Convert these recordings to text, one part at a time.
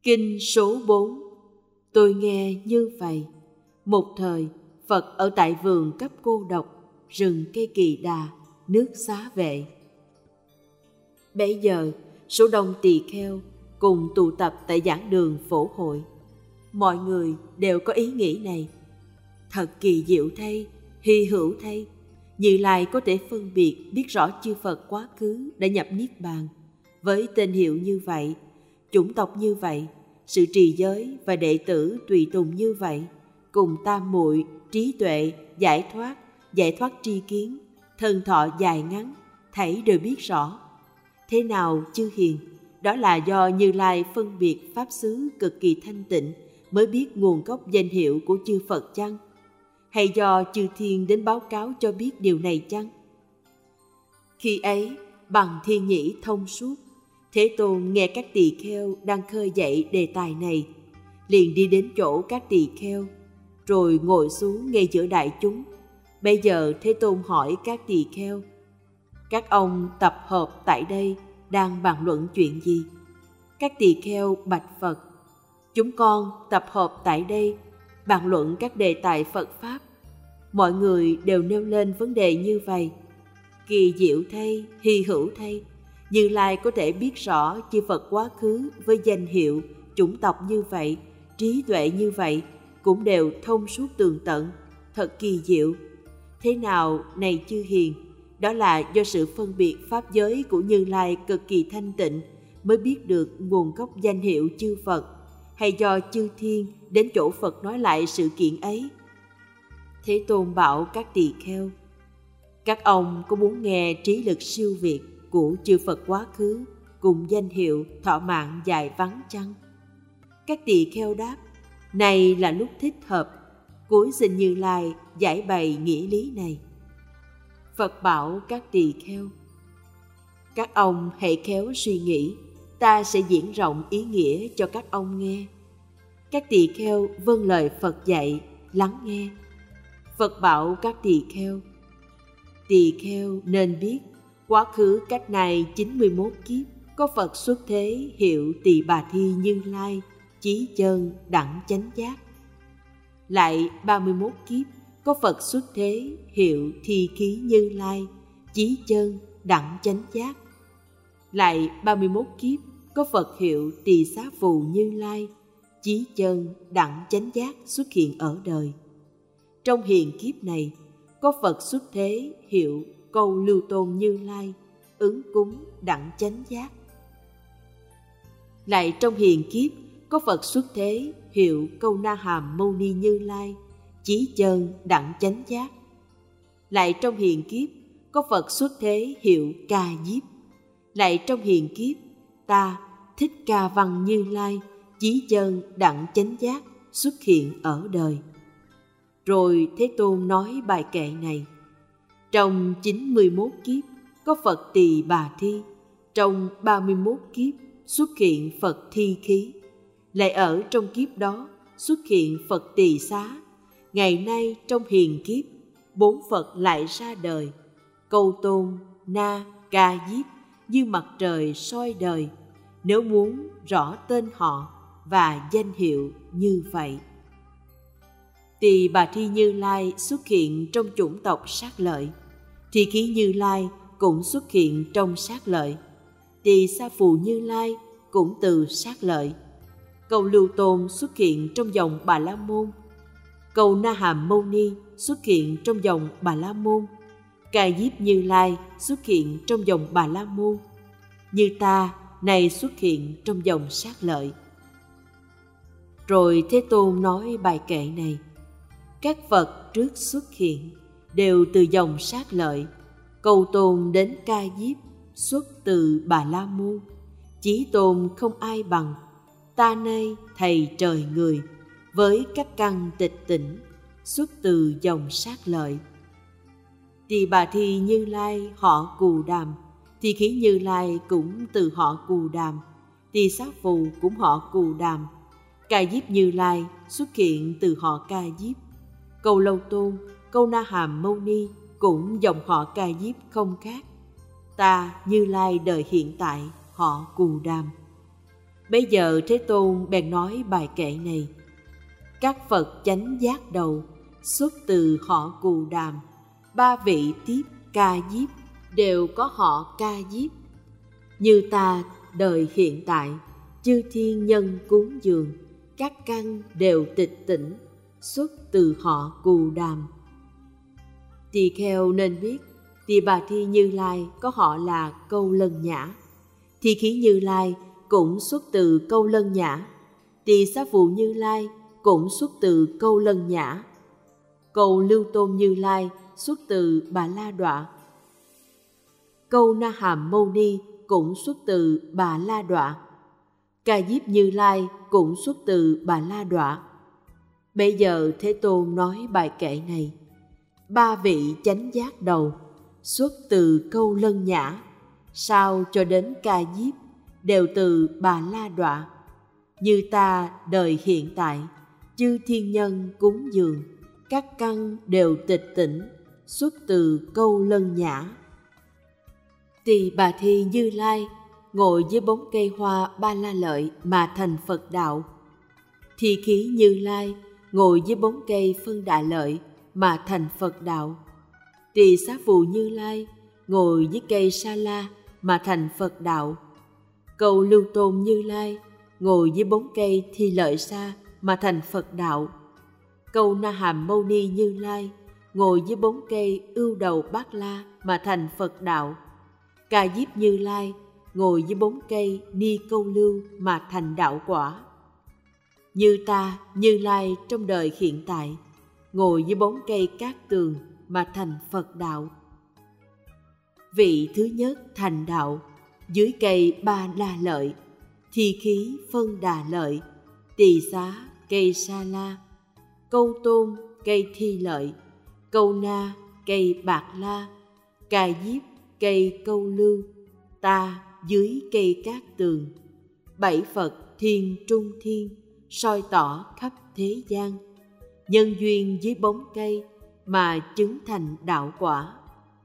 Kinh số 4. Tôi nghe như vậy. Một thời, Phật ở tại vườn cấp cô độc, rừng cây kỳ đà, nước Xá Vệ. Bấy giờ, số đông tỳ kheo cùng tụ tập tại giảng đường phổ hội. Mọi người đều có ý nghĩ này. Thật kỳ diệu thay, hy hữu thay, Như Lai có thể phân biệt biết rõ chư Phật quá khứ đã nhập Niết Bàn. Với tên hiệu như vậy, chủng tộc như vậy, sự trì giới và đệ tử tùy tùng như vậy, cùng tam muội, trí tuệ, giải thoát tri kiến, thân thọ dài ngắn, thảy đều biết rõ. Thế nào chư hiền? Đó là do Như Lai phân biệt pháp xứ cực kỳ thanh tịnh mới biết nguồn gốc danh hiệu của chư Phật chăng? Hay do chư thiên đến báo cáo cho biết điều này chăng? Khi ấy, bằng thiên nhĩ thông suốt, Thế Tôn nghe các tỳ kheo đang khơi dậy đề tài này, liền đi đến chỗ các tỳ kheo, rồi ngồi xuống ngay giữa đại chúng. Bây giờ Thế Tôn hỏi các tỳ kheo: các ông tập hợp tại đây đang bàn luận chuyện gì? Các tỳ kheo bạch Phật: chúng con tập hợp tại đây bàn luận các đề tài Phật Pháp. Mọi người đều nêu lên vấn đề như vậy. Kỳ diệu thay, hy hữu thay, Như Lai có thể biết rõ chư Phật quá khứ với danh hiệu, chủng tộc như vậy, trí tuệ như vậy, cũng đều thông suốt tường tận, thật kỳ diệu. Thế nào này chư hiền? Đó là do sự phân biệt pháp giới của Như Lai cực kỳ thanh tịnh mới biết được nguồn gốc danh hiệu chư Phật, hay do chư thiên đến chỗ Phật nói lại sự kiện ấy? Thế Tôn bảo các tỳ kheo: các ông có muốn nghe trí lực siêu việt của chư Phật quá khứ cùng danh hiệu thọ mạng dài vắng chăng? Các tỳ kheo đáp: này là lúc thích hợp, cúi xin Như Lai giải bày nghĩa lý này. Phật bảo các tỳ kheo: các ông hãy khéo suy nghĩ, ta sẽ diễn rộng ý nghĩa cho các ông nghe. Các tỳ kheo vâng lời Phật dạy, lắng nghe. Phật bảo các tỳ kheo nên biết, quá khứ cách này 91 kiếp, có Phật xuất thế hiệu Tỳ Bà Thi Như Lai, chí chân đẳng chánh giác. Lại 31 kiếp, có Phật xuất thế hiệu Thi Khí Như Lai, chí chân đẳng chánh giác. Lại 31 kiếp, có Phật hiệu Tỳ Xá Phù Như Lai, chí chân đẳng chánh giác xuất hiện ở đời. Trong hiền kiếp này, có Phật xuất thế hiệu Câu Lưu Tôn Như Lai, ứng cúng đẳng chánh giác. Lại trong hiền kiếp, có Phật xuất thế hiệu Câu Na Hàm Mâu Ni Như Lai, chí chân đẳng chánh giác. Lại trong hiền kiếp, có Phật xuất thế hiệu Ca Diếp. Lại trong hiền kiếp, ta Thích Ca Văn Như Lai, chí chân đẳng chánh giác xuất hiện ở đời. Rồi Thế Tôn nói bài kệ này: trong 91 kiếp có Phật Tỳ Bà Thi, trong 31 kiếp xuất hiện Phật Thi Khí. Lại ở trong kiếp đó xuất hiện Phật Tỳ Xá. Ngày nay trong hiền kiếp, 4 Phật lại ra đời: Câu Tôn, Na, Ca Diếp, như mặt trời soi đời. Nếu muốn rõ tên họ và danh hiệu như vậy. Tỳ Bà Thi Như Lai xuất hiện trong chủng tộc Sát Lợi. Thi Khí Như Lai cũng xuất hiện trong Sát Lợi. Tỳ Xá Phù Như Lai cũng từ Sát Lợi. Câu Lưu Tôn xuất hiện trong dòng Bà La Môn. Câu Na Hàm Mâu Ni xuất hiện trong dòng Bà La Môn. Ca Diếp Như Lai xuất hiện trong dòng Bà La Môn. Như ta này xuất hiện trong dòng Sát Lợi. Rồi Thế Tôn nói bài kệ này: các Phật trước xuất hiện đều từ dòng Sát Lợi. Câu Tôn đến Ca Diếp xuất từ Bà La Môn. Chí Tôn không ai bằng. Ta nay thầy trời người, với các căn tịch tỉnh, xuất từ dòng Sát Lợi. Tỳ Bà Thi Như Lai họ Cù Đàm. Thi Khí Như Lai cũng từ họ Cù Đàm. Tỳ Xá Phù cũng họ Cù Đàm. Ca Diếp Như Lai xuất hiện từ họ Ca Diếp. Câu Lâu Tôn, Câu Na Hàm Mâu Ni cũng dòng họ Ca Diếp không khác. Ta Như Lai đời hiện tại họ Cù Đàm. Bây giờ Thế Tôn bèn nói bài kệ này: các Phật chánh giác đầu xuất từ họ Cù Đàm, ba vị tiếp Ca Diếp đều có họ Ca Diếp. Như ta đời hiện tại, chư thiên nhân cúng dường, các căn đều tịch tỉnh, xuất từ họ Cù Đàm. Tỳ kheo nên biết, Tỳ Bà Thi Như Lai có họ là Câu Lân Nhã. Thi Khí Như Lai cũng xuất từ Câu Lân Nhã. Tỳ Xá Phụ Như Lai cũng xuất từ Câu Lân Nhã. Câu Lưu Tôn Như Lai xuất từ Bà La Đọa. Câu Na Hàm Mâu Ni cũng xuất từ Bà La Đọa. Ca Diếp Như Lai cũng xuất từ Bà La Đọa. Bây giờ Thế Tôn nói bài kệ này: ba vị chánh giác đầu xuất từ Câu Lân Nhã, sao cho đến Ca Diếp đều từ Bà La Đọa. Như ta đời hiện tại, chư thiên nhân cúng dường, các căn đều tịch tỉnh, xuất từ Câu Lân Nhã. Tỳ Bà Thi Như Lai ngồi dưới bóng cây hoa Ba La Lợi mà thành Phật đạo. Thi Khí Như Lai ngồi dưới bóng cây Phân Đà Lợi mà thành Phật đạo. Tỳ Xá Phụ Như Lai ngồi dưới cây Sa La mà thành Phật đạo. Câu Lưu Tôn Như Lai ngồi dưới bóng cây Thi Lợi Sa mà thành Phật đạo. Câu Na Hàm Mâu Ni Như Lai ngồi dưới bóng cây Ưu Đầu Bát La mà thành Phật đạo. Ca Diếp Như Lai ngồi dưới bóng cây Ni Câu Lưu mà thành đạo quả. Như ta, Như Lai trong đời hiện tại, ngồi dưới bóng cây Cát Tường mà thành Phật đạo. Vị thứ nhất thành đạo dưới cây Ba La Lợi, Thi Khí Phân Đà Lợi, Tỳ Xá cây Sa La, Câu Tôn cây Thi Lợi, Câu Na cây Bạc La, Ca Diếp cây Câu Lưu, ta dưới cây Cát Tường. Bảy Phật thiên trung thiên soi tỏ khắp thế gian, nhân duyên dưới bóng cây mà chứng thành đạo quả.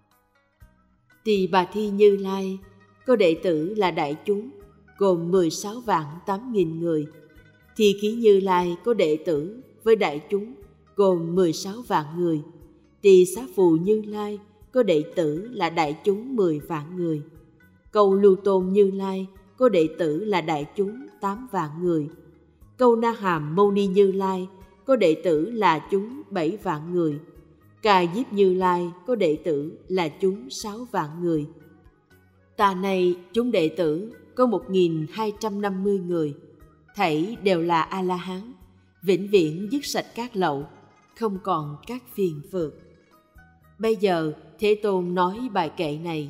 Tỳ Bà Thi Như Lai có đệ tử là đại chúng, gồm 16.800.000 người. Thi Khí Như Lai có đệ tử với đại chúng, gồm 16 vạn người. Tỳ Xá Phụ Như Lai có đệ tử là đại chúng 10 vạn người. Câu Lưu Tôn Như Lai có đệ tử là đại chúng 8 vạn người. Câu Na Hàm Mâu Ni Như Lai có đệ tử là chúng 7 vạn người. Ca Diếp Như Lai có đệ tử là chúng 6 vạn người. Ta này chúng đệ tử có 1.250 người, thảy đều là A-la-hán, vĩnh viễn dứt sạch các lậu, không còn các phiền phược. Bây giờ Thế Tôn nói bài kệ này: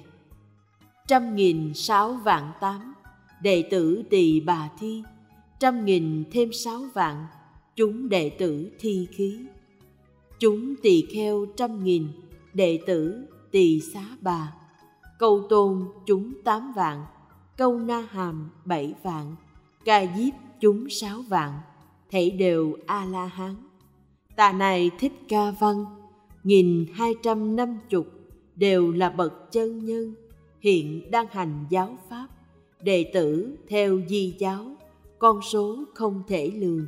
100.000.608 đệ tử Tỳ Bà Thi, 100.000 thêm 6 vạn chúng đệ tử Thi Khí. Chúng tỳ kheo 100.000 đệ tử Tỳ Xá Bà. Câu Tôn chúng 8 vạn, Câu Na Hàm 7 vạn, Ca Diếp chúng 6 vạn, thảy đều A-la-hán. Ta này Thích Ca Văn 1.250 đều là bậc chân nhân, hiện đang hành giáo pháp, đệ tử theo di giáo, con số không thể lường.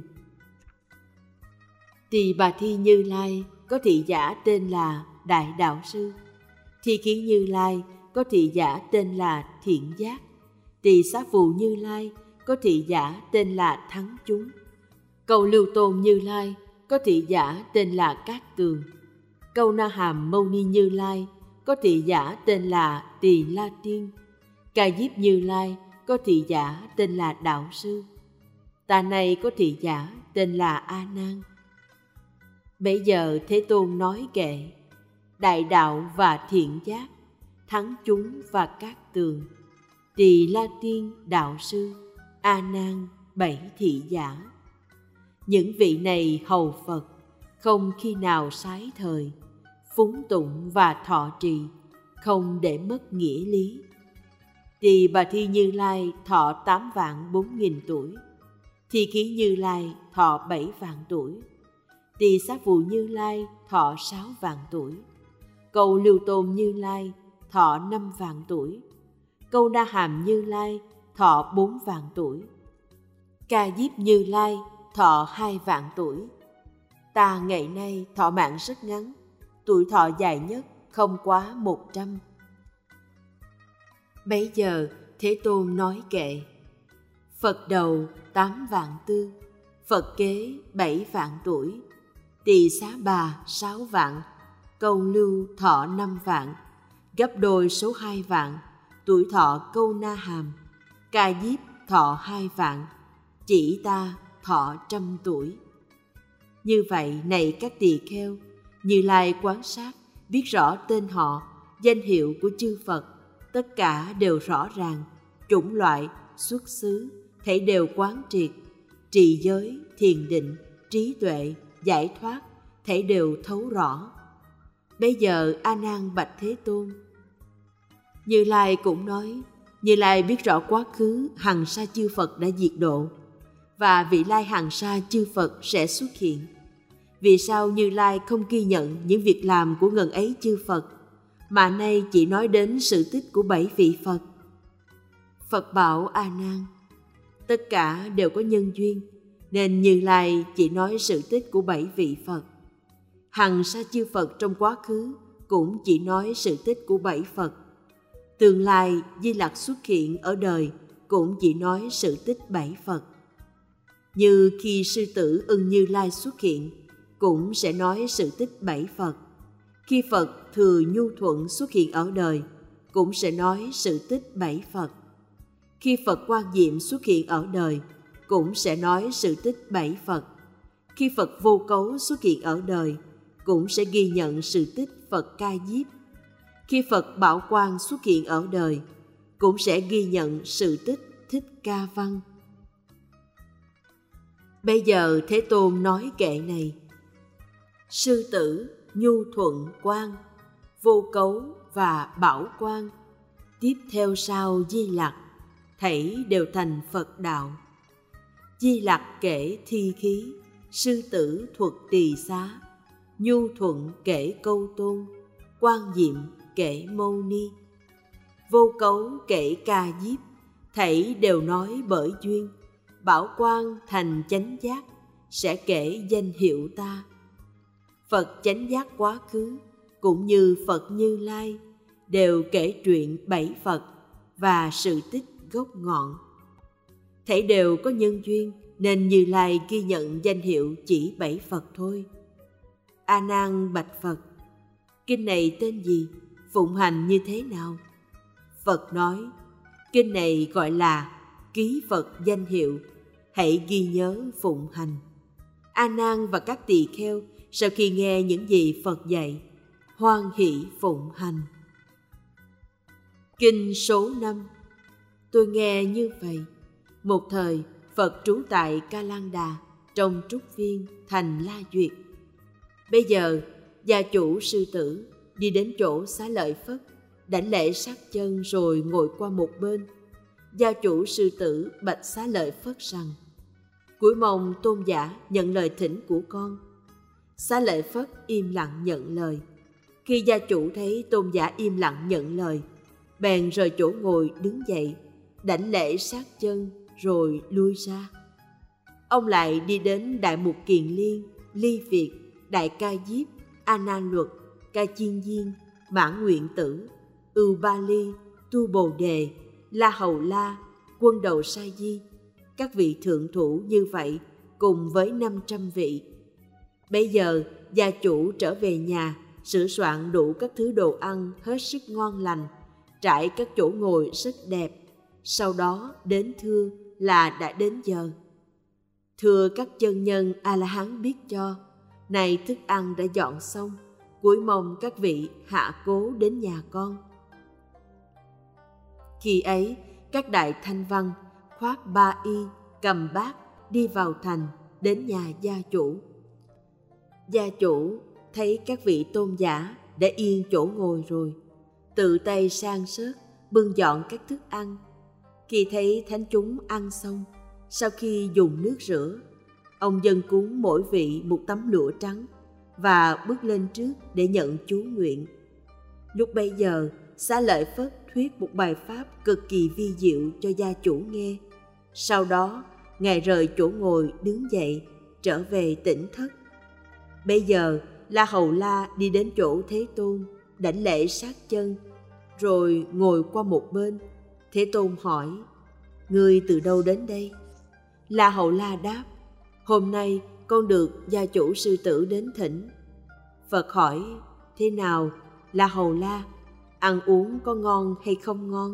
Tỳ Bà Thi Như Lai có thị giả tên là Đại Đạo Sư. Thi Khí Như Lai có thị giả tên là Thiện Giác. Tỳ Xá Phụ Như Lai có thị giả tên là Thắng Chúng. Câu Lưu Tôn Như Lai có thị giả tên là Cát Tường. Câu Na Hàm Mâu Ni Như Lai có thị giả tên là Tỳ La Tiên. Ca Diếp Như Lai có thị giả tên là Đạo Sư. Ta này có thị giả tên là A Nan. Bây giờ Thế Tôn nói kệ: Đại Đạo và Thiện Giác, Thắng Chúng và Cát Tường, Tỳ La Tiên Đạo Sư, A Nan 7 thị giả. Những vị này hầu Phật, không khi nào sái thời, phúng tụng và thọ trì, không để mất nghĩa lý. Tỳ Bà Thi Như Lai thọ 8.400.000 tuổi. Thi Khí Như Lai thọ 7 vạn tuổi. Tỳ Xá Phụ Như Lai thọ 6 vạn tuổi. Câu Lưu Tôn Như Lai thọ 5 vạn tuổi. Câu Na Hàm Như Lai thọ 4 vạn tuổi. Ca Diếp Như Lai thọ 2 vạn tuổi. Ta ngày nay thọ mạng rất ngắn, tuổi thọ dài nhất không quá 100. Bấy giờ Thế Tôn nói kệ: Phật đầu 8 vạn tư, Phật kế 7 vạn tuổi, Tỳ Xá Bà 6 vạn, Câu Lưu thọ 5 vạn, gấp đôi số 2 vạn, tuổi thọ Câu Na Hàm, Ca Diếp thọ 2 vạn, chỉ ta thọ 100 tuổi. Như vậy này các tỳ kheo, Như Lai quán sát, biết rõ tên họ, danh hiệu của chư Phật, tất cả đều rõ ràng, chủng loại, xuất xứ, thảy đều quán triệt, trì giới, thiền định, trí tuệ, giải thoát, thảy đều thấu rõ. Bây giờ A Nan bạch Thế Tôn. Như Lai cũng nói, Như Lai biết rõ quá khứ hằng sa chư Phật đã diệt độ, và vị lai hằng sa chư Phật sẽ xuất hiện. Vì sao Như Lai không ghi nhận những việc làm của ngần ấy chư Phật, mà nay chỉ nói đến sự tích của 7 vị Phật? Phật bảo A Nan, tất cả đều có nhân duyên, nên Như Lai chỉ nói sự tích của 7 vị Phật. Hằng sa chư Phật trong quá khứ cũng chỉ nói sự tích của 7 Phật. Tương lai Di Lặc xuất hiện ở đời cũng chỉ nói sự tích 7 Phật. Như khi sư tử Ưng Như Lai xuất hiện, cũng sẽ nói sự tích 7 Phật. Khi Phật Thừa Nhu Thuận xuất hiện ở đời, cũng sẽ nói sự tích 7 Phật. Khi Phật Quan Diệm xuất hiện ở đời, cũng sẽ nói sự tích 7 Phật. Khi Phật Vô Cấu xuất hiện ở đời, cũng sẽ ghi nhận sự tích Phật Ca Diếp. Khi Phật Bảo Quang xuất hiện ở đời, cũng sẽ ghi nhận sự tích Thích Ca Văn. Bây giờ Thế Tôn nói kệ này: Sư tử, Nhu Thuận Quang, Vô Cấu và Bảo Quang, tiếp theo sau Di Lặc, thảy đều thành Phật đạo. Di Lặc kể thi khí, sư tử thuật Tỳ Xá, Nhu Thuận kể Câu Tôn, Quang Diệm kể Mâu Ni, Vô Cấu kể Ca Diếp, thảy đều nói bởi duyên. Bảo Quang thành chánh giác, sẽ kể danh hiệu ta. Phật chánh giác quá khứ cũng như Phật Như Lai đều kể truyện 7 Phật và sự tích gốc ngọn. Thảy đều có nhân duyên, nên Như Lai ghi nhận danh hiệu chỉ 7 Phật thôi. A Nan bạch Phật: Kinh này tên gì? Phụng hành như thế nào? Phật nói: Kinh này gọi là Ký Phật danh hiệu, hãy ghi nhớ phụng hành. A Nan và các tỳ kheo sau khi nghe những gì Phật dạy, hoan hỷ phụng hành. Kinh số 5. Tôi nghe như vậy. Một thời Phật trú tại Ca Lan Đà, trong trúc viên thành La Duyệt. Bây giờ gia chủ sư tử đi đến chỗ Xá Lợi Phất, đảnh lễ sát chân rồi ngồi qua một bên. Gia chủ sư tử bạch Xá Lợi Phất rằng: Cúi mong tôn giả nhận lời thỉnh của con. Xá Lợi Phất im lặng nhận lời. Khi gia chủ thấy tôn giả im lặng nhận lời, bèn rời chỗ ngồi đứng dậy, đảnh lễ sát chân rồi lui ra. Ông lại đi đến Đại Mục Kiền Liên, Ly Việt, Đại Ca Diếp, A Nan Luật, Ca Chiên Diên, Mãn Nguyện Tử, Ưu Ba Ly, Tu Bồ Đề, La Hầu La, Quân Đầu Sa Di, các vị thượng thủ như vậy cùng với 500 vị. Bây giờ gia chủ trở về nhà, sửa soạn đủ các thứ đồ ăn hết sức ngon lành, trải các chỗ ngồi rất đẹp. Sau đó đến thưa là đã đến giờ. Thưa các chân nhân A-la-hán biết cho, này thức ăn đã dọn xong, cúi mong các vị hạ cố đến nhà con. Khi ấy, các đại thanh văn khoác ba y, cầm bát đi vào thành, đến nhà gia chủ. Gia chủ thấy các vị tôn giả đã yên chỗ ngồi rồi, tự tay san sớt bưng dọn các thức ăn. Khi thấy thánh chúng ăn xong, sau khi dùng nước rửa, ông dâng cúng mỗi vị một tấm lụa trắng và bước lên trước để nhận chú nguyện. Lúc bấy giờ, Xá Lợi Phất thuyết một bài pháp cực kỳ vi diệu cho gia chủ nghe. Sau đó, Ngài rời chỗ ngồi đứng dậy, trở về tỉnh thất. Bây giờ La Hầu La đi đến chỗ Thế Tôn, đảnh lễ sát chân, rồi ngồi qua một bên. Thế Tôn hỏi: Ngươi từ đâu đến đây? La Hầu La đáp: Hôm nay con được gia chủ sư tử đến thỉnh. Phật hỏi: Thế nào, La Hầu La, ăn uống có ngon hay không ngon?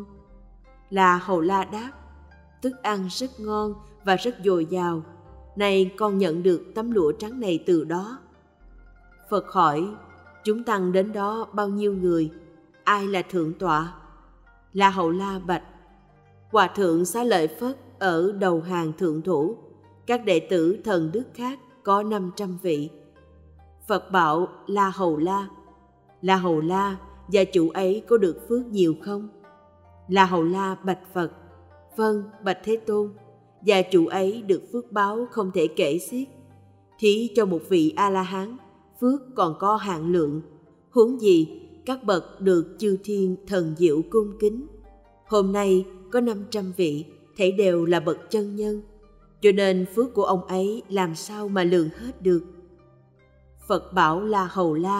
La Hầu La đáp: Thức ăn rất ngon và rất dồi dào. Này con nhận được tấm lụa trắng này từ đó. Phật hỏi: Chúng tăng đến đó bao nhiêu người? Ai là thượng tọa? La Hầu La bạch: Hòa thượng Xá Lợi Phất ở đầu hàng thượng thủ. Các đệ tử thần đức khác có 500 vị. Phật bảo La Hầu La: La Hầu La, gia chủ ấy có được phước nhiều không? La Hầu La bạch Phật: Vâng, bạch Thế Tôn, gia chủ ấy được phước báo không thể kể xiết. Thí cho một vị A-la-hán, phước còn có hạn lượng, huống gì các bậc được chư thiên thần diệu cung kính. Hôm nay có 500 vị, thảy đều là bậc chân nhân, cho nên phước của ông ấy làm sao mà lường hết được. Phật bảo La Hầu La: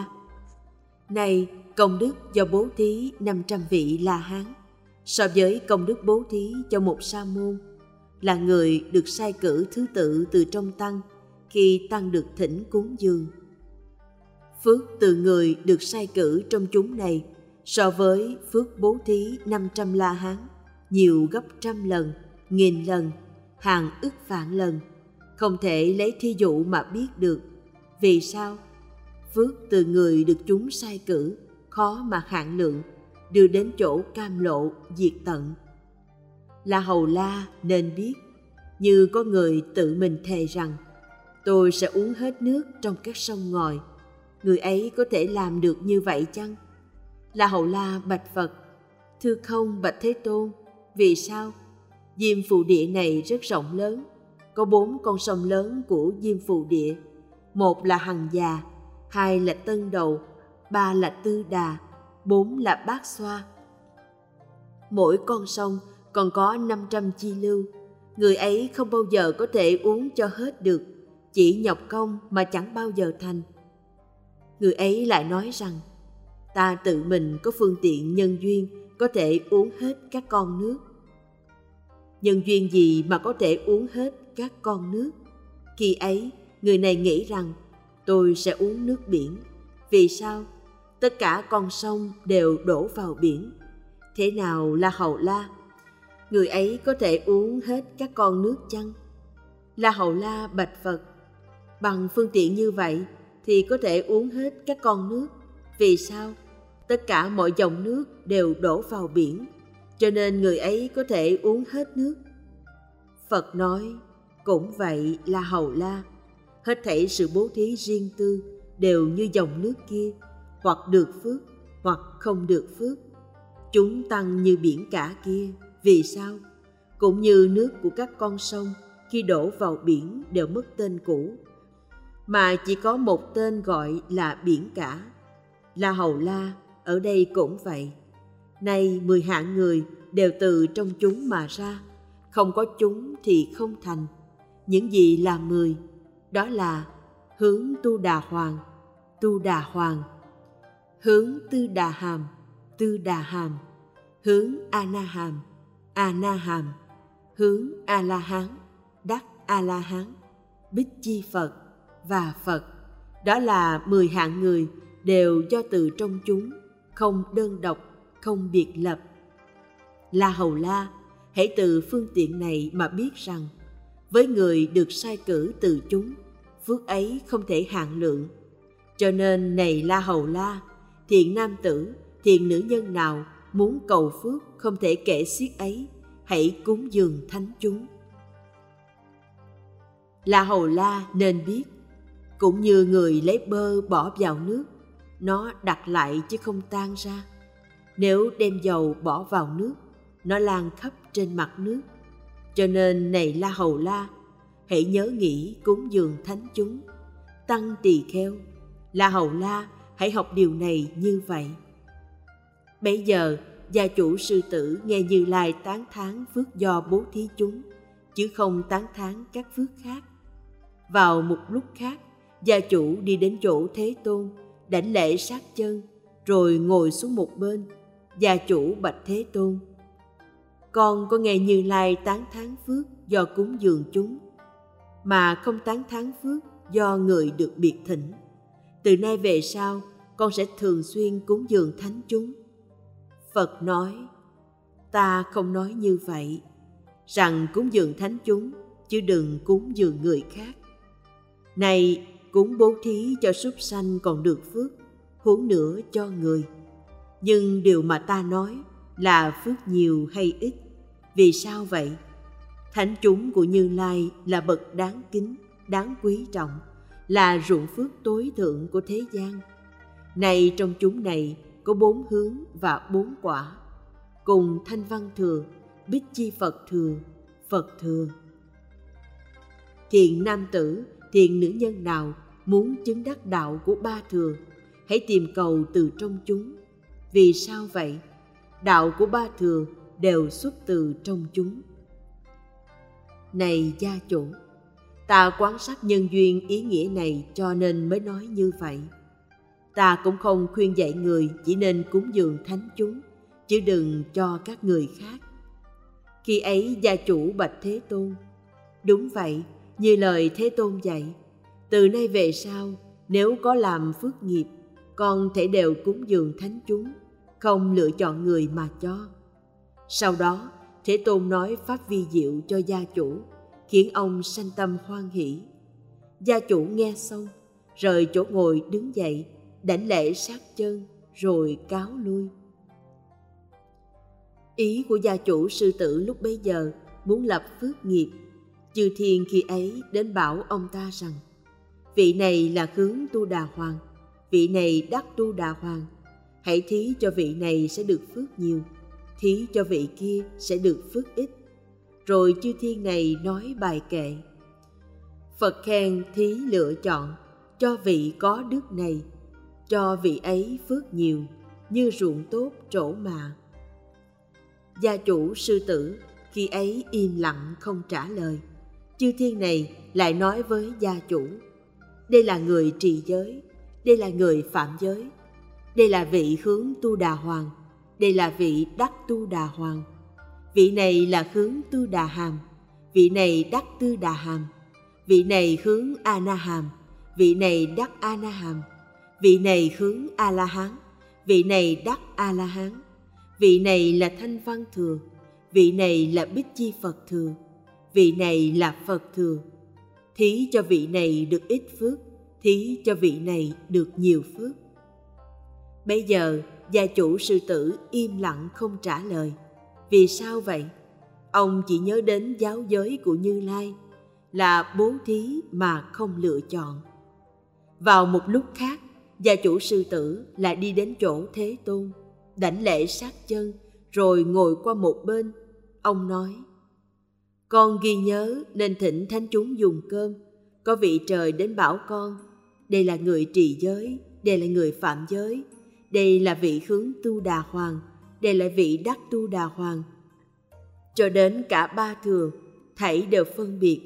Này, công đức do bố thí 500 vị La-hán, so với công đức bố thí cho một sa môn, là người được sai cử thứ tự từ trong tăng khi tăng được thỉnh cúng dường. Phước từ người được sai cử trong chúng này so với phước bố thí 500 La-hán nhiều gấp 100 lần, 1000 lần, hàng ức vạn lần, không thể lấy thí dụ mà biết được. Vì sao? Phước từ người được chúng sai cử khó mà hạn lượng, đưa đến chỗ cam lộ diệt tận. La Hầu La nên biết, như có người tự mình thề rằng: Tôi sẽ uống hết nước trong các sông ngòi. Người ấy có thể làm được như vậy chăng? La Hầu La bạch Phật: Thưa không, bạch Thế Tôn. Vì sao? Diêm Phù Địa này rất rộng lớn, có 4 con sông lớn của Diêm Phù Địa. 1 là Hằng Già, 2 là Tân Đầu, 3 là Tư Đà, 4 là Bát Xoa. Mỗi con sông còn có 500 chi lưu. Người ấy không bao giờ có thể uống cho hết được, chỉ nhọc công mà chẳng bao giờ thành. Người ấy lại nói rằng: Ta tự mình có phương tiện nhân duyên có thể uống hết các con nước. Nhân duyên gì mà có thể uống hết các con nước? Khi ấy, người này nghĩ rằng: Tôi sẽ uống nước biển. Vì sao? Tất cả con sông đều đổ vào biển. Thế nào, La Hầu La? Người ấy có thể uống hết các con nước chăng? La Hầu La bạch Phật: Bằng phương tiện như vậy thì có thể uống hết các con nước. Vì sao? Tất cả mọi dòng nước đều đổ vào biển, cho nên người ấy có thể uống hết nước. Phật nói: Cũng vậy, La Hầu La, hết thảy sự bố thí riêng tư đều như dòng nước kia, hoặc được phước hoặc không được phước. Chúng tăng như biển cả kia. Vì sao? Cũng như nước của các con sông khi đổ vào biển đều mất tên cũ, mà chỉ có một tên gọi là biển cả. La Hầu La, ở đây cũng vậy. Nay 10 hạng người đều từ trong chúng mà ra, không có chúng thì không thành. Những gì là 10? Đó là hướng Tu Đà Hoàng, Tu Đà Hoàng; hướng Tư Đà Hàm, Tư Đà Hàm; hướng A Na Hàm, A Na Hàm; hướng A La Hán, đắc A La Hán; Bích Chi Phật và Phật. Đó là 10 hạng người đều do từ trong chúng, không đơn độc, không biệt lập. La Hầu La, hãy từ phương tiện này mà biết rằng, với người được sai cử từ chúng, phước ấy không thể hạn lượng. Cho nên này La Hầu La, thiện nam tử, thiện nữ nhân nào muốn cầu phước không thể kể xiết ấy, hãy cúng dường thánh chúng. La Hầu La nên biết, cũng như người lấy bơ bỏ vào nước, nó đặc lại chứ không tan ra. Nếu đem dầu bỏ vào nước, nó lan khắp trên mặt nước. Cho nên này La Hầu La, hãy nhớ nghĩ cúng dường thánh chúng, tăng tỳ kheo. La Hầu La, hãy học điều này như vậy. Bấy giờ gia chủ sư tử nghe Như Lai tán thán phước do bố thí chúng, chứ không tán thán các phước khác. Vào một lúc khác, gia chủ đi đến chỗ Thế Tôn, đảnh lễ sát chân, rồi ngồi xuống một bên. Gia chủ bạch Thế Tôn: con có nghe Như Lai tán thán phước do cúng dường chúng, mà không tán thán phước do người được biệt thỉnh. Từ nay về sau, con sẽ thường xuyên cúng dường thánh chúng. Phật nói: ta không nói như vậy, rằng cúng dường thánh chúng, chứ đừng cúng dường người khác. Này, cúng bố thí cho súc sanh còn được phước, huống nữa cho người. Nhưng điều mà ta nói là phước nhiều hay ít. Vì sao vậy? Thánh chúng của Như Lai là bậc đáng kính, đáng quý trọng, là ruộng phước tối thượng của thế gian. Này, trong chúng này có 4 hướng và 4 quả, cùng Thanh Văn thừa, Bích Chi Phật thừa, Phật thừa. Thiện nam tử, thiện nữ nhân nào muốn chứng đắc đạo của 3 thừa, hãy tìm cầu từ trong chúng. Vì sao vậy? Đạo của 3 thừa đều xuất từ trong chúng. Này gia chủ, ta quan sát nhân duyên ý nghĩa này cho nên mới nói như vậy. Ta cũng không khuyên dạy người chỉ nên cúng dường thánh chúng, chứ đừng cho các người khác. Khi ấy gia chủ bạch Thế Tôn: đúng vậy, như lời Thế Tôn dạy, từ nay về sau, nếu có làm phước nghiệp, con thể đều cúng dường thánh chúng, không lựa chọn người mà cho. Sau đó, Thế Tôn nói pháp vi diệu cho gia chủ, khiến ông sanh tâm hoan hỷ. Gia chủ nghe xong, rời chỗ ngồi đứng dậy, đảnh lễ sát chân, rồi cáo lui. Ý của gia chủ sư tử lúc bấy giờ muốn lập phước nghiệp. Chư thiên khi ấy đến bảo ông ta rằng: vị này là hướng Tu Đà Hoàng, vị này đắc Tu Đà Hoàng, hãy thí cho vị này sẽ được phước nhiều, thí cho vị kia sẽ được phước ít. Rồi chư thiên này nói bài kệ: Phật khen thí lựa chọn, cho vị có đức này, cho vị ấy phước nhiều, như ruộng tốt trổ mạ. Gia chủ sư tử khi ấy im lặng không trả lời. Chư thiên này lại nói với gia chủ: đây là người trì giới, đây là người phạm giới, đây là vị hướng Tu Đà Hoàng, đây là vị đắc Tu Đà Hoàng, vị này là hướng Tu Đà Hàm, vị này đắc Tư Đà Hàm, vị này hướng A Na Hàm, vị này đắc A Na Hàm, vị này hướng A La Hán, vị này đắc A La Hán, vị này là Thanh Văn thừa, vị này là Bích Chi Phật thừa, vị này là Phật thừa. Thí cho vị này được ít phước, thí cho vị này được nhiều phước. Bây giờ gia chủ sư tử im lặng không trả lời. Vì sao vậy? Ông chỉ nhớ đến giáo giới của Như Lai là bố thí mà không lựa chọn. Vào một lúc khác, gia chủ sư tử lại đi đến chỗ Thế Tôn, đảnh lễ sát chân, rồi ngồi qua một bên. Ông nói: con ghi nhớ nên thỉnh thánh chúng dùng cơm. Có vị trời đến bảo con: đây là người trì giới, đây là người phạm giới, đây là vị hướng Tu Đà Hoàng, đây là vị đắc Tu Đà Hoàng. Cho đến cả 3 thừa, thảy đều phân biệt.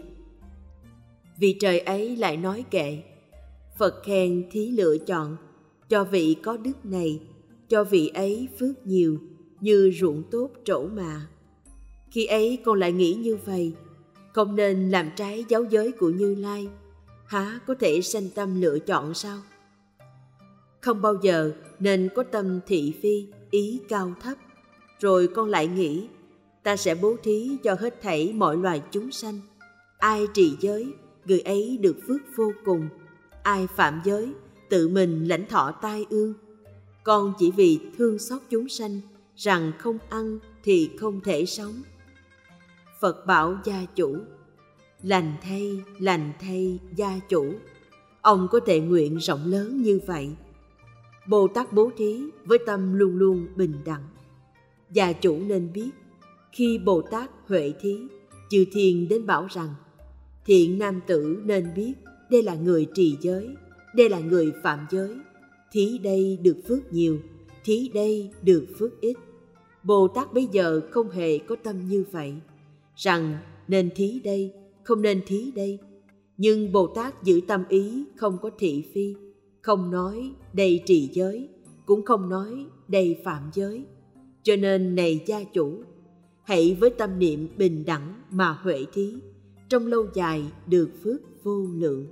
Vị trời ấy lại nói kệ: Phật khen thí lựa chọn, cho vị có đức này, cho vị ấy phước nhiều, như ruộng tốt trổ mạ. Khi ấy con lại nghĩ như vậy: không nên làm trái giáo giới của Như Lai, há có thể sanh tâm lựa chọn sao? Không bao giờ nên có tâm thị phi, ý cao thấp. Rồi con lại nghĩ: ta sẽ bố thí cho hết thảy mọi loài chúng sanh. Ai trì giới, người ấy được phước vô cùng. Ai phạm giới, tự mình lãnh thọ tai ương. Con chỉ vì thương xót chúng sanh, rằng không ăn thì không thể sống. Phật bảo gia chủ: lành thay gia chủ. Ông có tệ nguyện rộng lớn như vậy. Bồ Tát bố thí với tâm luôn luôn bình đẳng. Gia chủ nên biết, khi Bồ Tát huệ thí, chư thiên đến bảo rằng: thiện nam tử nên biết, đây là người trì giới, đây là người phạm giới. Thí đây được phước nhiều, thí đây được phước ít. Bồ Tát bây giờ không hề có tâm như vậy, rằng nên thí đây, không nên thí đây. Nhưng Bồ Tát giữ tâm ý không có thị phi, không nói đây trì giới, cũng không nói đây phạm giới. Cho nên này gia chủ, hãy với tâm niệm bình đẳng mà huệ thí, trong lâu dài được phước vô lượng.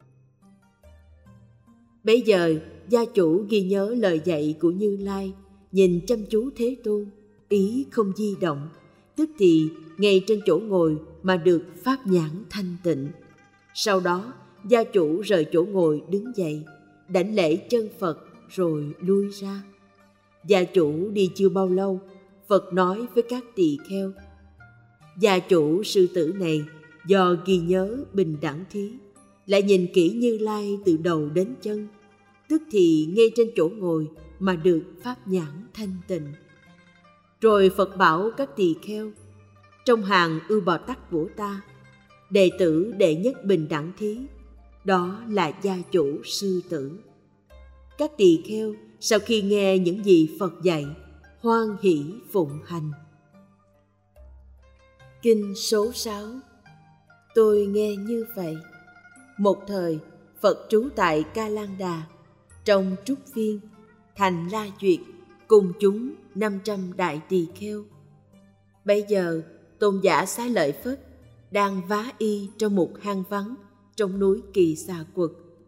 Bấy giờ gia chủ ghi nhớ lời dạy của Như Lai, nhìn chăm chú Thế Tôn, ý không di động, tức thì ngay trên chỗ ngồi mà được pháp nhãn thanh tịnh. Sau đó gia chủ rời chỗ ngồi đứng dậy, đảnh lễ chân Phật rồi lui ra. Gia chủ đi chưa bao lâu, Phật nói với các tỳ kheo: gia chủ sư tử này do ghi nhớ bình đẳng thí, lại nhìn kỹ Như Lai từ đầu đến chân, tức thì ngay trên chỗ ngồi mà được pháp nhãn thanh tịnh. Rồi Phật bảo các tỳ kheo: trong hàng Ưu Bò Tát của ta, đệ tử đệ nhất bình đẳng thí, đó là gia chủ sư tử. Các tỳ kheo sau khi nghe những gì Phật dạy, hoan hỷ phụng hành. Kinh số 6. Tôi nghe như vậy. Một thời, Phật trú tại Ca Lan Đà, trong trúc viên, thành La Duyệt, cùng chúng 500 đại tỳ kheo. Bây giờ, tôn giả Xá Lợi Phất đang vá y trong một hang vắng trong núi Kỳ Xà Quật.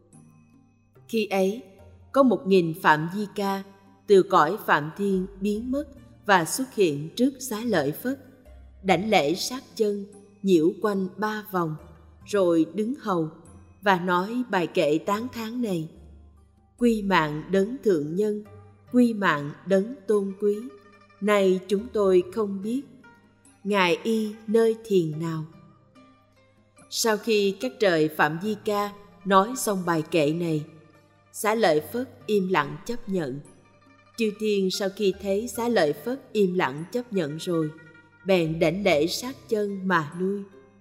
Khi ấy, có 1000 Phạm Di Ca từ cõi Phạm Thiên biến mất và xuất hiện trước Xá Lợi Phất, đảnh lễ sát chân, nhiễu quanh 3 vòng, rồi đứng hầu và nói bài kệ tán thán này: quy mạng đấng thượng nhân, quy mạng đấng tôn quý, này chúng tôi không biết, ngài y nơi thiền nào. Sau khi các trời Phạm Di Ca nói xong bài kệ này, Xá Lợi Phất im lặng chấp nhận. Chư thiên sau khi thấy Xá Lợi Phất im lặng chấp nhận rồi, bèn đảnh lễ sát chân mà lui.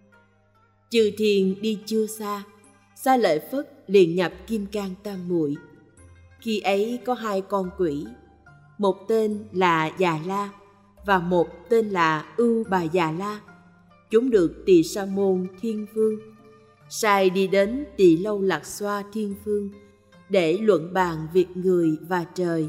Chư thiên đi chưa xa, Xá Lợi Phất liền nhập Kim Cang Tam Muội. Khi ấy có 2 con quỷ, một tên là Già La và một tên là Ưu Bà Già La. Chúng được Tỳ Sa Môn Thiên Vương sai đi đến Tỳ Lâu Lạc Xoa Thiên Vương để luận bàn việc người và trời.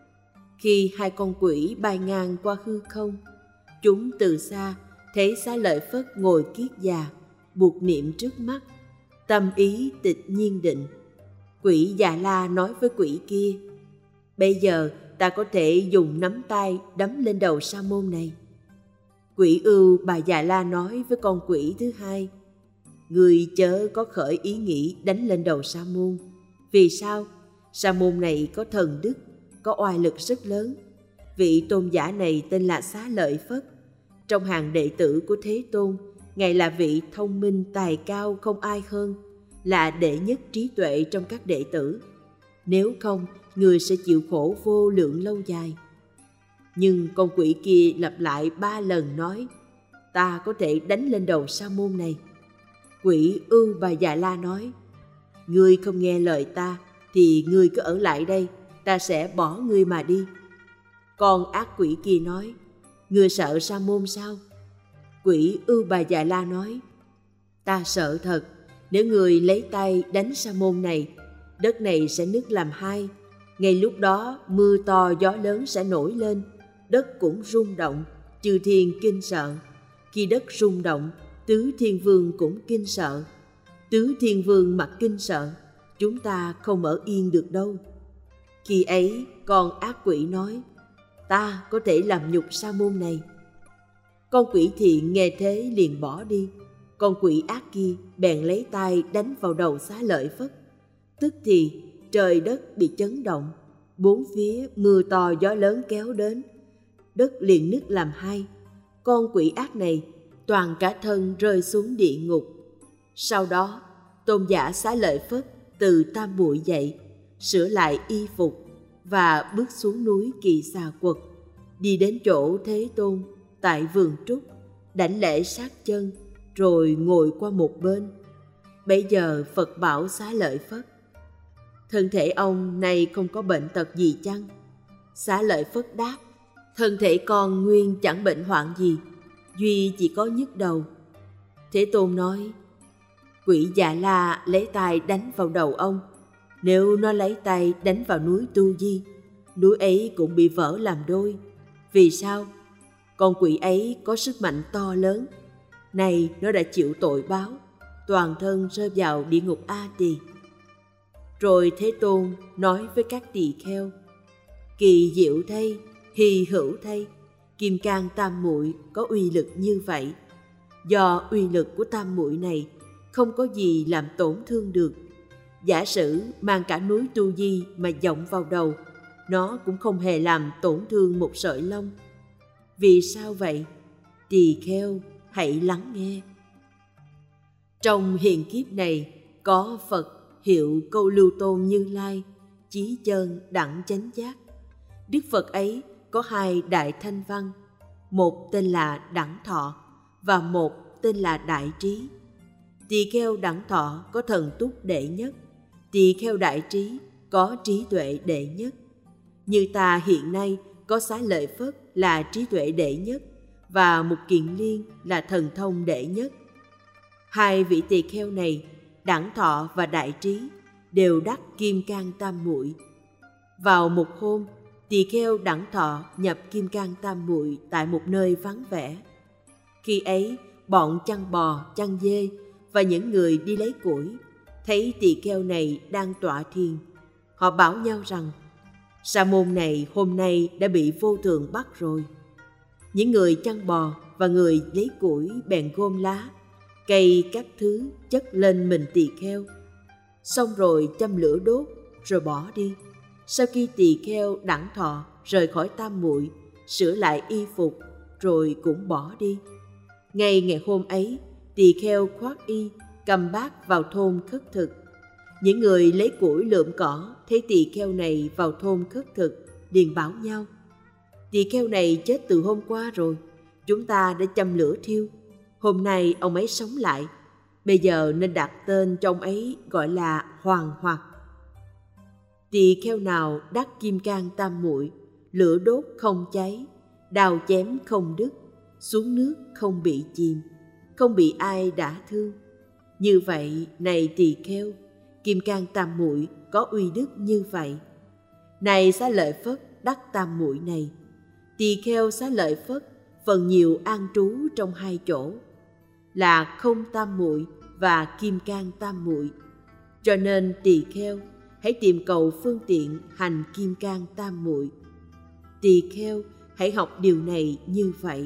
Khi 2 con quỷ bay ngang qua hư không, chúng từ xa thấy Xá Lợi Phất ngồi kiết già, buộc niệm trước mắt, tâm ý tịch nhiên định. Quỷ Già La nói với quỷ kia: bây giờ ta có thể dùng nắm tay đấm lên đầu Sa môn này. Quỷ Ưu Bà Già La nói với con quỷ thứ hai: người chớ có khởi ý nghĩ đánh lên đầu Sa môn. Vì sao? Sa môn này có thần đức, có oai lực rất lớn. Vị tôn giả này tên là Xá Lợi Phất. Trong hàng đệ tử của Thế Tôn, ngài là vị thông minh tài cao không ai hơn, là đệ nhất trí tuệ trong các đệ tử. Nếu không, người sẽ chịu khổ vô lượng lâu dài. Nhưng con quỷ kia lặp lại 3 lần nói: ta có thể đánh lên đầu Sa môn này. Quỷ Ưu Bà Già La nói: ngươi không nghe lời ta thì ngươi cứ ở lại đây, ta sẽ bỏ ngươi mà đi. Con ác quỷ kia nói: ngươi sợ Sa môn sao? Quỷ Ưu Bà Già La nói: ta sợ thật. Nếu ngươi lấy tay đánh Sa môn này, đất này sẽ nứt làm 2. Ngay lúc đó mưa to gió lớn sẽ nổi lên, đất cũng rung động, chư thiên kinh sợ. Khi đất rung động, tứ thiên vương cũng kinh sợ. Tứ thiên vương mặt kinh sợ, chúng ta không ở yên được đâu. Khi ấy con ác quỷ nói: ta có thể làm nhục Sa môn này. Con quỷ thiện nghe thế liền bỏ đi. Con quỷ ác kia bèn lấy tay đánh vào đầu Xá Lợi Phất. Tức thì trời đất bị chấn động, 4 phía mưa to gió lớn kéo đến, đất liền nứt làm 2. Con quỷ ác này toàn cả thân rơi xuống địa ngục. Sau đó tôn giả Xá Lợi Phất từ Tam Muội dậy, sửa lại y phục và bước xuống núi Kỳ Xà Quật, đi đến chỗ Thế Tôn tại vườn trúc, đảnh lễ sát chân rồi ngồi qua một bên. Bây giờ Phật bảo Xá Lợi Phất: thân thể ông này không có bệnh tật gì chăng? Xá Lợi Phất đáp: thân thể con nguyên chẳng bệnh hoạn gì, duy chỉ có nhức đầu. Thế Tôn nói, quỷ Dạ La lấy tay đánh vào đầu ông. Nếu nó lấy tay đánh vào núi Tu Di, núi ấy cũng bị vỡ làm đôi. Vì sao? Con quỷ ấy có sức mạnh to lớn. Này, nó đã chịu tội báo, toàn thân rơi vào địa ngục A Tỳ. Rồi Thế Tôn nói với các tỳ kheo, kỳ diệu thay, hy hữu thay, Kim Cang Tam Muội có uy lực như vậy. Do uy lực của tam muội này, không có gì làm tổn thương được. Giả sử mang cả núi Tu Di mà dọng vào đầu, nó cũng không hề làm tổn thương một sợi lông. Vì sao vậy? Tỳ kheo hãy lắng nghe. Trong hiện kiếp này, có Phật hiệu Câu Lưu Tôn Như Lai, chí chân đẳng chánh giác. Đức Phật ấy có hai đại thanh văn, một tên là Đẳng Thọ và một tên là Đại Trí. Tỳ kheo Đẳng Thọ có thần túc đệ nhất, tỳ kheo Đại Trí có trí tuệ đệ nhất. Như ta hiện nay có Xá Lợi Phất là trí tuệ đệ nhất và Mục Kiền Liên là thần thông đệ nhất. Hai vị tỳ kheo này, Đẳng Thọ và Đại Trí, đều đắc Kim Cang Tam Muội. Vào một hôm, tỳ kheo Đẳng Thọ nhập Kim Cang Tam Muội tại một nơi vắng vẻ. Khi ấy, bọn chăn bò, chăn dê và những người đi lấy củi thấy tỳ kheo này đang tọa thiền. Họ bảo nhau rằng, sa môn này hôm nay đã bị vô thường bắt rồi. Những người chăn bò và người lấy củi bèn gom lá, cây các thứ chất lên mình tỳ kheo, xong rồi châm lửa đốt rồi bỏ đi. Sau khi tỳ kheo Đẳng Thọ rời khỏi Tam Muội, sửa lại y phục rồi cũng bỏ đi. Ngay ngày hôm ấy, tỳ kheo khoác y, cầm bát vào thôn khất thực. Những người lấy củi lượm cỏ thấy tỳ kheo này vào thôn khất thực, liền bảo nhau, tỳ kheo này chết từ hôm qua rồi, chúng ta đã châm lửa thiêu. Hôm nay ông ấy sống lại, bây giờ nên đặt tên cho ông ấy gọi là Hoàng Hoặc. Tỳ kheo nào đắc Kim Cang Tam Muội, lửa đốt không cháy, đao chém không đứt, xuống nước không bị chìm, không bị ai đả thương. Như vậy, này tỳ kheo, Kim Cang Tam Muội có uy đức như vậy. Này Xá Lợi Phất đắc Tam Muội này, tỳ kheo Xá Lợi Phất phần nhiều an trú trong hai chỗ, là Không Tam Muội và Kim Cang Tam Muội. Cho nên tỳ kheo hãy tìm cầu phương tiện hành Kim Cang Tam Muội. Tỳ kheo hãy học điều này như vậy.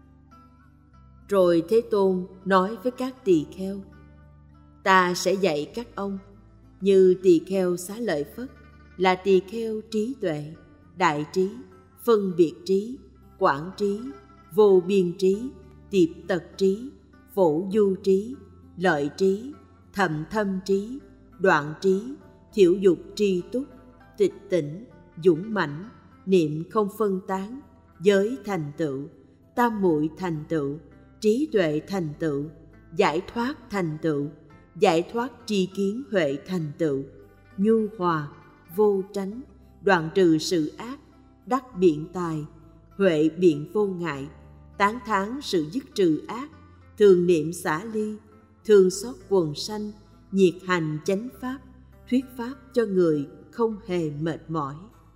Rồi Thế Tôn nói với các tỳ kheo, ta sẽ dạy các ông như tỳ kheo Xá Lợi Phất là tỳ kheo trí tuệ, đại trí, phân biệt trí, quảng trí, vô biên trí, tiệp tật trí, phổ du trí, lợi trí, thầm thâm trí, đoạn trí, thiểu dục tri túc, tịch tỉnh, dũng mãnh, niệm không phân tán, giới thành tựu, tam muội thành tựu, trí tuệ thành tựu, giải thoát thành tựu, giải thoát tri kiến huệ thành tựu, nhu hòa, vô tránh, đoạn trừ sự ác, đắc biện tài, huệ biện vô ngại, tán thán sự dứt trừ ác, thường niệm xả ly, thương xót quần sanh, nhiệt hành chánh pháp, thuyết pháp cho người không hề mệt mỏi.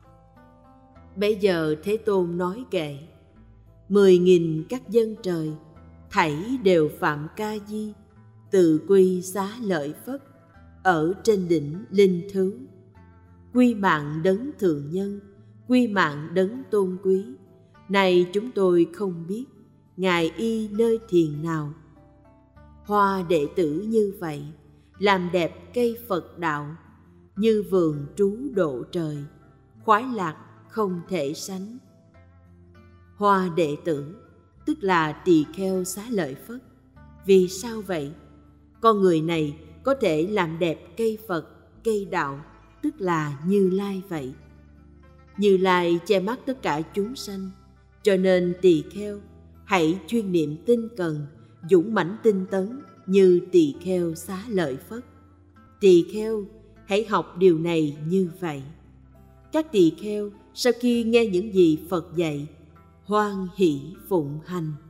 Bây giờ Thế Tôn nói kệ: 10.000 các dân trời, thảy đều phạm ca di, từ quy Xá Lợi Phất, ở trên đỉnh linh thứ. Quy mạng đấng thượng nhân, quy mạng đấng tôn quý, này chúng tôi không biết, ngài y nơi thiền nào. Hoa đệ tử như vậy, làm đẹp cây Phật đạo, như vườn trú độ trời, khoái lạc không thể sánh. Hoa đệ tử tức là tỳ kheo Xá Lợi Phất. Vì sao vậy? Con người này có thể làm đẹp cây Phật, cây đạo, tức là Như Lai vậy. Như Lai che mắt tất cả chúng sanh, cho nên tỳ kheo hãy chuyên niệm tinh cần, dũng mãnh tinh tấn như tỳ kheo Xá Lợi Phất. Tỳ kheo hãy học điều này như vậy. Các tỳ kheo sau khi nghe những gì Phật dạy, hoan hỷ phụng hành.